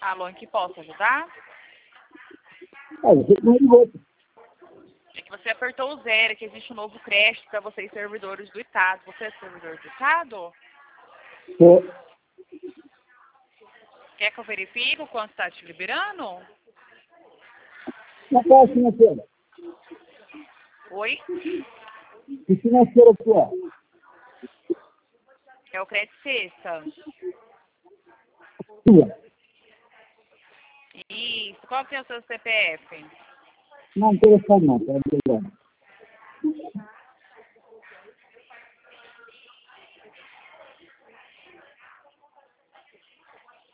Alô, em que posso ajudar? Você não ligou. É que você apertou o 0, que existe um novo crédito para vocês servidores do Estado. Você é servidor do Estado? Tô. Quer que eu verifique o quanto está te liberando? Na qual financeira? Oi? Que financeira que é? É o crédito sexta. Sua. Isso. Qual que é o seu CPF? Não interessado não, tá ligado?